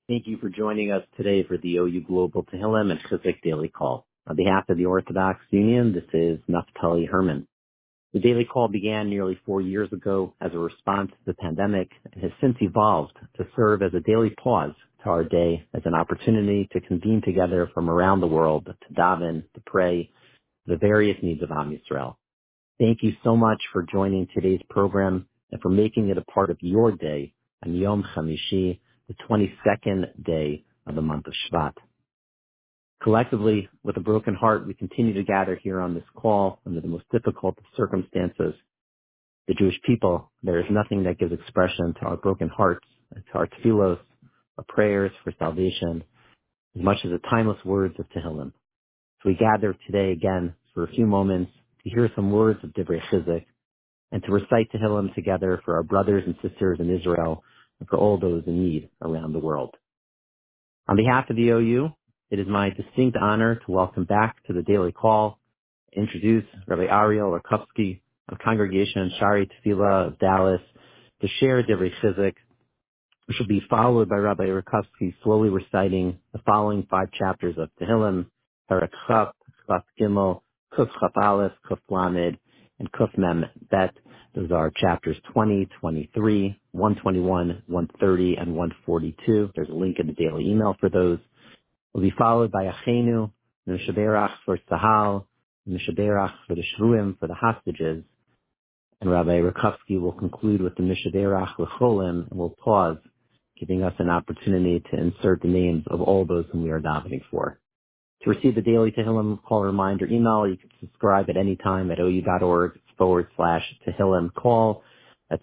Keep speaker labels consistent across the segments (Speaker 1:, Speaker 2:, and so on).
Speaker 1: Thank you for joining us today for the OU Global Tehillim and Chizuk Daily Call. On behalf of the Orthodox Union, this is Naftali Herman. The Daily Call began nearly 4 years ago as a response to the pandemic and has since evolved to serve as a daily pause to our day as an opportunity to convene together from around the world to daven, to pray, the various needs of Am Yisrael. Thank you so much for joining today's program and for making it a part of your day on Yom Chamishi, the 22nd day of the month of Shvat. Collectively, with a broken heart, we continue to gather here on this call under the most difficult of circumstances. The Jewish people, there is nothing that gives expression to our broken hearts, to our tefillos, our prayers for salvation, as much as the timeless words of Tehillim. So we gather today again for a few moments to hear some words of Divrei Chizuk and to recite Tehillim together for our brothers and sisters in Israel and for all those in need around the world. On behalf of the OU, it is my distinct honor to welcome back to the Daily Call, introduce Rabbi Ariel Rakowski of Congregation Shari Tefillah of Dallas to share Divrei Chizuk, which will be followed by Rabbi Rakowski slowly reciting the following 5 chapters of Tehillim, Perek Chaf, Chaf Gimel, Kuf Chaf Aleph, Kuf Lamed, and Kuf Mem Bet. Those are chapters 20, 23, 121, 130, and 142. There's a link in the daily email for those. Will be followed by Achenu, Mishaberach for Sahal, Mishaberach for the Shruim, for the hostages. And Rabbi Rakowski will conclude with the Mishaberach L'cholim, and will pause, giving us an opportunity to insert the names of all those whom we are davening for. To receive the daily Tehillim call reminder email, you can subscribe at any time at ou.org/Tehillim call. That's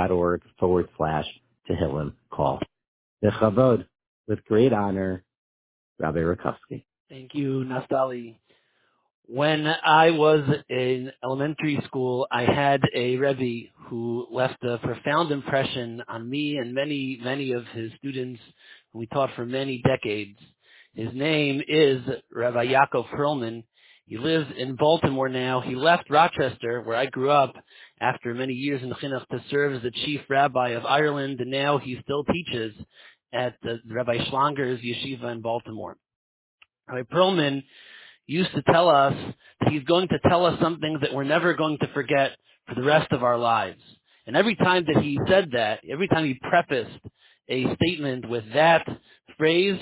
Speaker 1: ou.org/Tehillim call. Bechavod, with great honor, Rabbi Rakowski.
Speaker 2: Thank you, Naftali. When I was in elementary school, I had a Rebbe who left a profound impression on me and many, many of his students who we taught for many decades. His name is Rabbi Yaakov Perlman. He lives in Baltimore now. He left Rochester, where I grew up, after many years in Chinuch to serve as the chief rabbi of Ireland, and now he still teaches at the Rabbi Schlanger's yeshiva in Baltimore. Rabbi Perlman used to tell us that he's going to tell us something that we're never going to forget for the rest of our lives. And every time that he said that, every time he prefaced a statement with that phrase,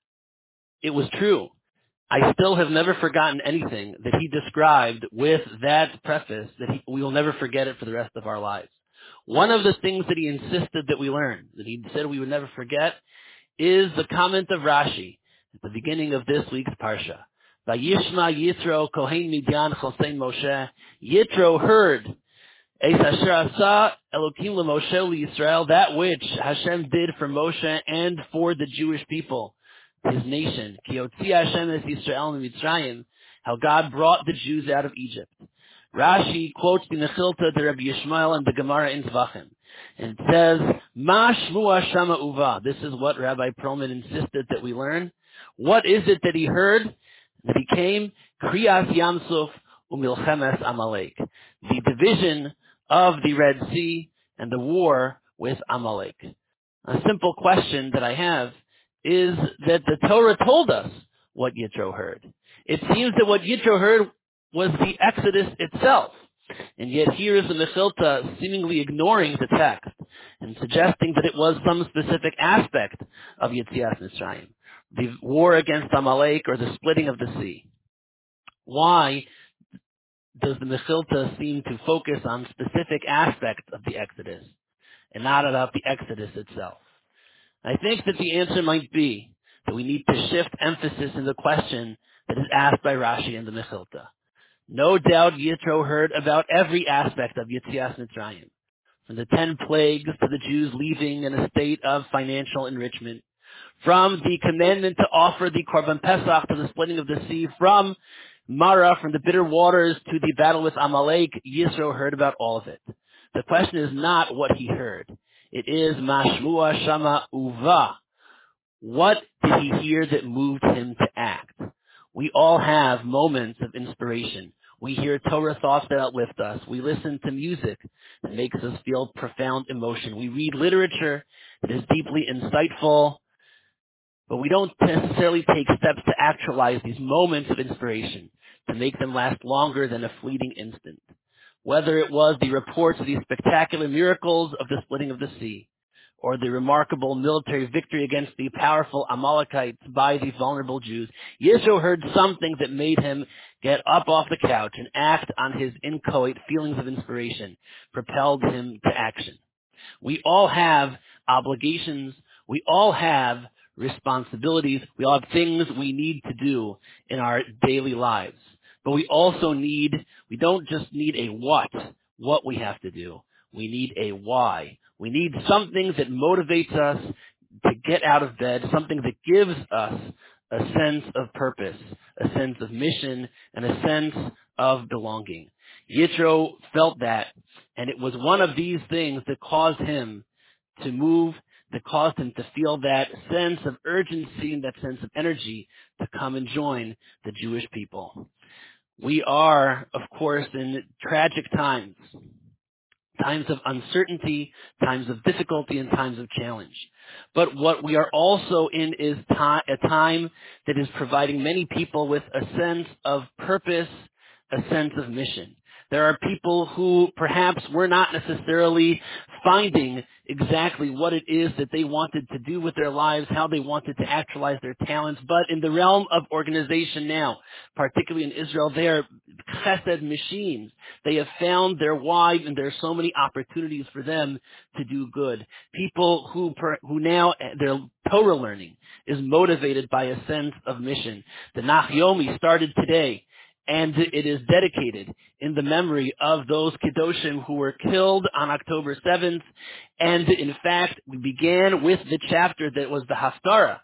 Speaker 2: it was true. I still have never forgotten anything that he described with that preface, that we will never forget it for the rest of our lives. One of the things that he insisted that we learn, that he said we would never forget, is the comment of Rashi at the beginning of this week's Parsha. Vayishma Yitro Kohen Midyan Chosein Moshe. Yitro heard Eis Asher Asa Elokim LeMoshe LeYisrael, that which Hashem did for Moshe and for the Jewish people, his nation. Ki Yotzi Hashem es Yisrael miMitzrayim, how God brought the Jews out of Egypt. Rashi quotes the Nechilta to Rabbi Yishmael and the Gemara in Zvachim. And it says, Ma Shmua Shama Uva. This is what Rabbi Perlman insisted that we learn. What is it that he heard? That he came, Kriyas Yamsuf Umilchemes Amalek. The division of the Red Sea and the war with Amalek. A simple question that I have is that the Torah told us what Yitro heard. It seems that what Yitro heard was the Exodus itself. And yet here is the Mechilta seemingly ignoring the text and suggesting that it was some specific aspect of Yetzias Mitzrayim, the war against Amalek or the splitting of the sea. Why does the Mechilta seem to focus on specific aspects of the Exodus and not about the Exodus itself? I think that the answer might be that we need to shift emphasis in the question that is asked by Rashi and the Mechilta. No doubt Yitro heard about every aspect of Yetzias Mitzrayim, from the 10 plagues to the Jews leaving in a state of financial enrichment, from the commandment to offer the Korban Pesach to the splitting of the sea, from Mara, from the bitter waters to the battle with Amalek. Yisro heard about all of it. The question is not what he heard. It is Mashmua Shama Uva. What did he hear that moved him to act? We all have moments of inspiration. We hear Torah thoughts that uplift us. We listen to music that makes us feel profound emotion. We read literature that is deeply insightful. But we don't necessarily take steps to actualize these moments of inspiration, to make them last longer than a fleeting instant. Whether it was the reports of these spectacular miracles of the splitting of the sea, or the remarkable military victory against the powerful Amalekites by the vulnerable Jews, Yisro heard something that made him get up off the couch and act on his inchoate feelings of inspiration, propelled him to action. We all have obligations. We all have responsibilities. We all have things we need to do in our daily lives. But we don't just need a what we have to do. We need a why. We need something that motivates us to get out of bed, something that gives us a sense of purpose, a sense of mission, and a sense of belonging. Yitro felt that, and it was one of these things that caused him to move, that caused him to feel that sense of urgency and that sense of energy to come and join the Jewish people. We are, of course, in tragic times of uncertainty, times of difficulty, and times of challenge. But what we are also in is a time that is providing many people with a sense of purpose, a sense of mission. There are people who perhaps were not necessarily finding exactly what it is that they wanted to do with their lives, how they wanted to actualize their talents, but in the realm of organization now, particularly in Israel, they are chesed machines. They have found their why, and there are so many opportunities for them to do good. People who now, their Torah learning is motivated by a sense of mission. The Nachyomi started today, and it is dedicated in the memory of those Kedoshim who were killed on October 7th. And in fact, we began with the chapter that was the Haftarah,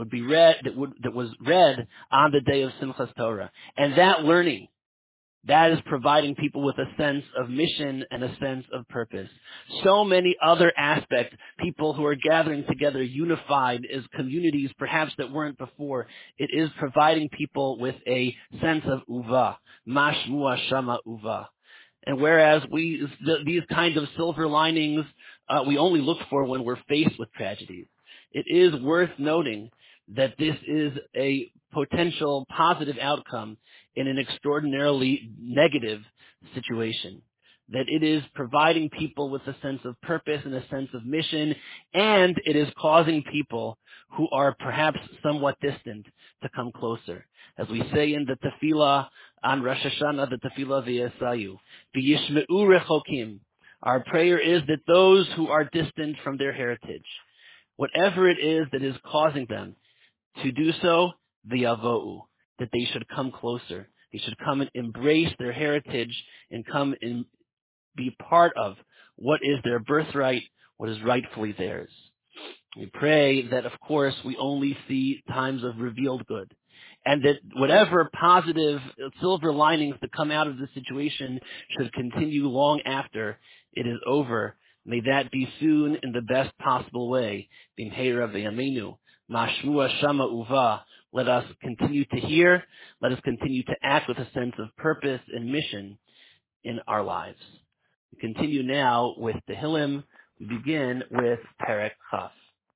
Speaker 2: that was read on the day of Simchas Torah. And that learning, that is providing people with a sense of mission and a sense of purpose. So many other aspects, people who are gathering together unified as communities perhaps that weren't before. It is providing people with a sense of uva, mashmua shama uva. And whereas these kinds of silver linings, we only look for when we're faced with tragedies, it is worth noting that this is a potential positive outcome in an extraordinarily negative situation. That it is providing people with a sense of purpose and a sense of mission, and it is causing people who are perhaps somewhat distant to come closer. As we say in the tefillah on Rosh Hashanah, the tefillah v'yesayu, v'yishme'u rechokim. Our prayer is that those who are distant from their heritage, whatever it is that is causing them to do so, v'yavo'u, that they should come closer. They should come and embrace their heritage and come and be part of what is their birthright, what is rightfully theirs. We pray that, of course, we only see times of revealed good, and that whatever positive silver linings that come out of the situation should continue long after it is over. May that be soon in the best possible way. B'mheira v'yameinu, mashmua shama uva. Let us continue to hear. Let us continue to act with a sense of purpose and mission in our lives. We continue now with the Tehillim. We begin with Perek Chaf.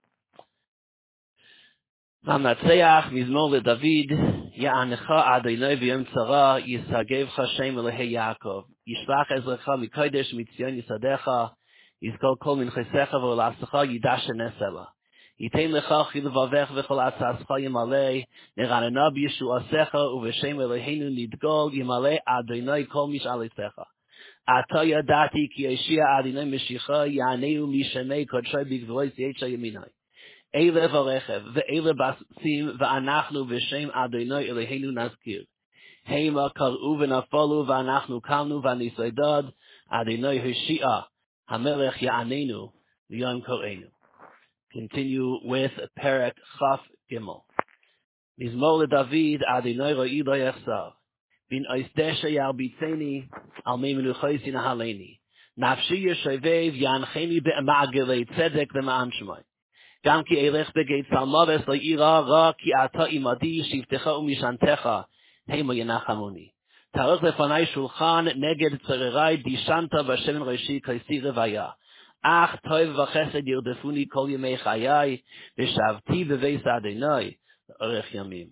Speaker 2: V'amnatzeach mizmor leDavid, Ya'anecha Adonai v'yom tzara, Yisagevcha Shem Elehei Yaakov, Yishlach ezrecha mikodesh mitzion yisadecha, Yizkor kol minchesecha v'olasecha yidash enesela. Yitain lecha chilvavech v'chol atzascha yimalei, Neranena b'yeshuasecha u'v'shem Eloheinu nidgol yimalei Adonai kol mish'alesecha. Ata yadati ki Yeshia Adonai Meshicha Ya'aneu mishemei kodshai b'gvulos yecha yaminai. Eile v'rechev ve'eile basim v'anachnu v'shem Adonai Eloheinu nazkir. Heima kar'u v'nafalu v'anachnu kamnu v'nisaydad Adonai Hoshi'a Hamelech Ya'anenu v'yom koreinu. Continue with Perek Chaf Gimel. Mizmor leDavid Adonai ro'i lo yachsav. Bin oisdesha yalbitzeni al meimenuchois yinahaleni. Nafshi yeshovev yancheni be'ma'agelei tzedek le'ma'an shemai. Gam ki elech begeit salmaves lo'ira ra ki ata imadi shivtecha umishantecha heima yenachamuni. Tarech lefanai shulchan neged tzererai dishanta v'shemen roshi kaisi revaya. Ach toiv v'chesed yirdefuni kol yemei chayai, v'shavti beveis Adonai, orech yamim.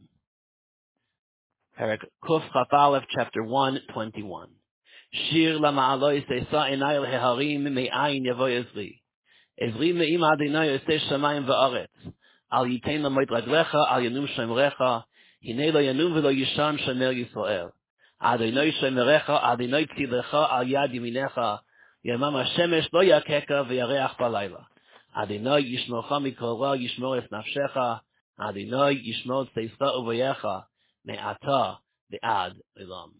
Speaker 2: Perek Kuf Chaf Aleph, chapter 121. Shir lama'aloi seisa enai leharim me'ayin yavo ezri. Ezri me'im Adonai yoseh shamayim va'aretz. Al yitein lamoit raglecha, al yanum shemrecha, hine lo yanum v'lo yishan shomer Yisrael. Adonai shomerecha, Adonai tzilecha al yad yaminecha, yamam hashemesh lo yakeka v'yareach balayla. Adonai yishmocha mikol ra yishmor es nafshecha, Adonai yishmor tzeisa uvayecha, me'ata ve'ad olam.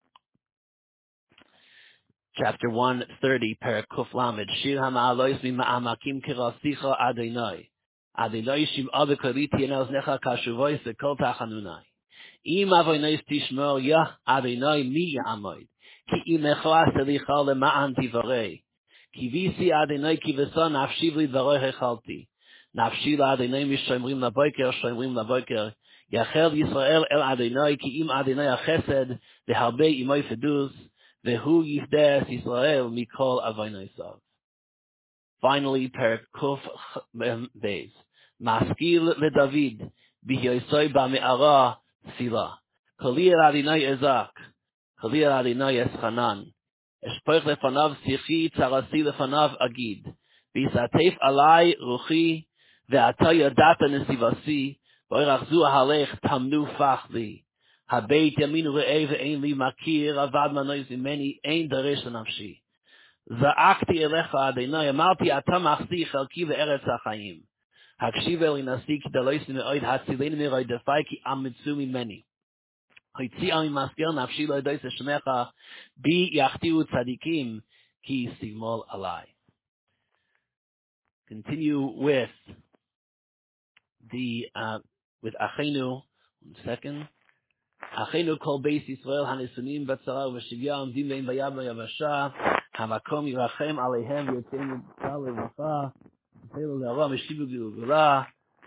Speaker 2: Chapter 130, Perek Kuf Lamed, Shir HaMa'alois Mima'amakim Kirasicha Adonai. Adonai Shim'a V'Koriti En Oznecha Kashuvois V'Kol Tachanunai. Im Avonois Tishmor Yah Adonai Mi Ya'amoid. Ki Imecho Aselicha Lema'an Tivarei. Ki Visi Adonai Ki V'Sa Nafshi V'Dvaroi Hechalti. Nafshi L'Adonai Mishomrim Laboker Shomrim Laboker. Yachel Yisrael El Adonai Ki Im Adonai HaChesed V'Harbei Imoi Feduz. Vehu yifdes Yisrael mikol avonosav. Finally, Perek Kuf Beis. Maskil leDavid b'yosoy ba'me'ara tefila. Koli el Adonai ezak. Koli el Adonai eschanan. Eshpoich lefanav sichi tzarasi lefanav agid. V'yisatef alai ruchi ve'ata yadata nesivasi. V'oirach zu ahalech tamnu fachli. Habeit yaminu re'eh ve'ein li makir avad manois imeni ein daresh nafshi. Za'akti elecha Adonai amarti ata machsi chalki ve'eretz ha'chaim. Hakshiv eli nasi ki dalois me'oid hatzileni me'roi defai ki am mitzu mimeni. Hoitzi ami masker nafshi lo edois eshemecha bi yachtiu tzadikim ki sigmol alai. Continue with with Achenu. 1 second. Achenu kol beis Yisrael hanesunim batzara v'shivya amdim bein bayam v'yavasha hamakom yirachem aleihem v'yotzim v'tzal v'vacha v'teilu le'ara meshivu gilgula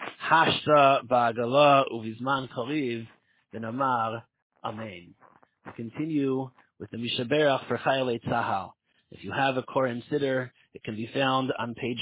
Speaker 2: hashta ba'agala uvizman kariv v'namar amen. We continue with the Mishaberach for Chayalei Tzahal. If you have a Koran Siddur, it can be found on page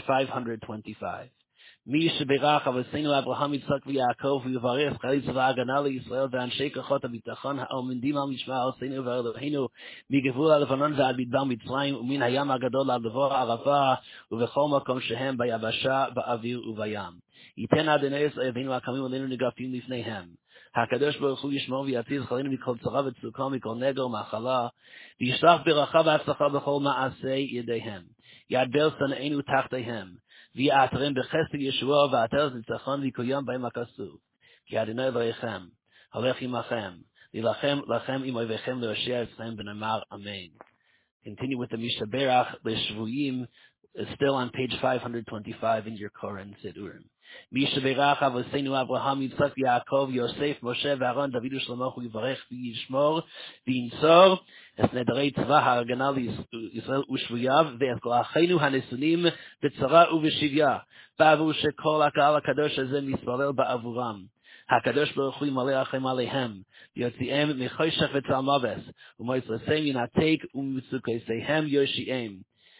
Speaker 2: 525. מי שברך אבותינו אברהם יצחק ויעקב ויברך חיילי צבא ההגנה לישראל ואנשי כוחות הביטחון העומדים על משמר ארצנו ואלוהינו מגבול הלבנון ועד מדבר מצרים ומן הים הגדול עד לבוא הערבה ובכל מקום שהם ביבשה באוויר ובים. ייתן אדוני אויבינו הקמים עלינו נגפים לפניהם. הקדוש ברוך הוא ישמור ויציל חיילינו מכל צרה וצוקה מכל נגר ומחלה וישלח ברכה והצלחה בכל מעשי ידיהם. ידבר שנאינו תחתיהם. ויעטרם בחסד ישועה ועטרת ניצחון ויקוים בהם הכסוף. כי אדוני אלוהיכם, הולך עמכם, להילחם לכם עם אויביכם להושיע אתכם ונאמר אמן. Continue with the Mishaberach L'Shvuyim, still on page 525 in your Koran Siddurim. Mishaberach Avoseinu Abraham Yitzchak Yaakov Yosef Moshe V'Aaron David u'Shlomo Yivarech v'Yishmor v'Yinsor es Nedarei Tzva Ha'agana L'Yisrael u'Shvuyav ve'es Kol Acheinu Hanesunim b'Tzara u'B'Shivya ba'avur shekol HaKahal HaKadosh Hazeh Yisrael ba'avuram. HaKadosh Baruch Hu Yimaleh Achem Aleihem Yotzi'em Mechoshech V'Tzal Maves U'Moitzlasem Yinatek U'Mitzukoseihem Yoshi'em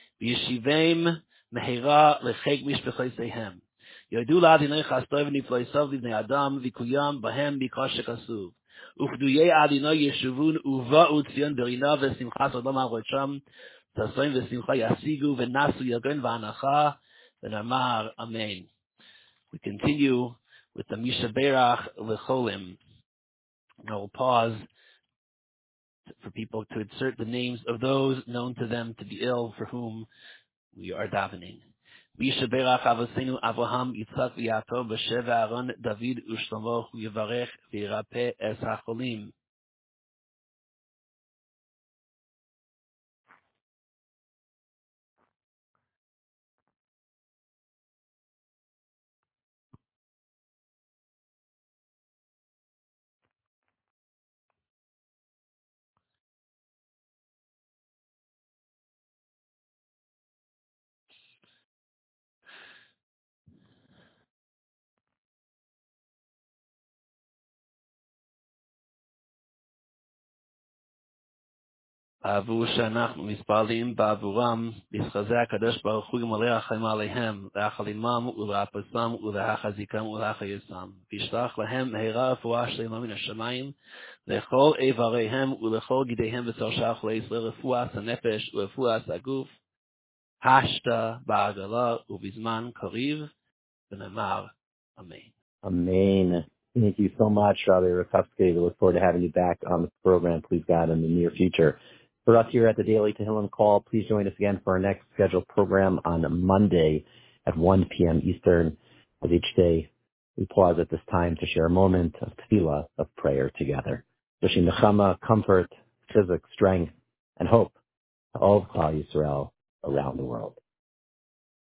Speaker 2: V'Yeshivem Mehira L'Chek Mishpechoseihem Yodu L'Adonai Chastoi V'Nifloisav L'Bnei Adam V'Kuyam Bahem B'Kol Shekasuv U'Fduyei Adonai Yeshuvun Uva'u Tzion Berina V'Simchas Odom HaRosham Tasoim V'Simcha Yasigu V'Nasu Yagon V'Anacha V'Namar Amen. We continue with the Mishaberach L'Cholim. I will pause for people to insert the names of those known to them to be ill for whom we are davening. Mishaberach Avoseinu Avraham Yitzchak v'Yaakov Moshe Aaron David u'Shlomo Yivarech v'Yirapeh es HaCholim. עבור שאנחנו מתפללים בעבורם, להתחזק הקדוש ברוך הוא ימלא החיים עליהם, לאחל עמם ולאפסם ולהחזיקם ולהחייסם, וישלח להם מהרה רפואה שלמה מן השמיים, לכל איבריהם ולכל גידיהם בצל שחר ישראל, רפואת הנפש ורפואת הגוף, השתה בעגלה ובזמן קריב, ונאמר אמן.
Speaker 1: Amen. Thank you so much, Rabbi Rakowski. We look forward to having you back on the program, please God, in the near future. For us here at the Daily Tehillim Call, please join us again for our next scheduled program on Monday at 1 p.m. Eastern. As each day, we pause at this time to share a moment of tefillah, of prayer together. Wishing nechama, comfort, chizuk, strength, and hope to all of Klal Yisrael around the world.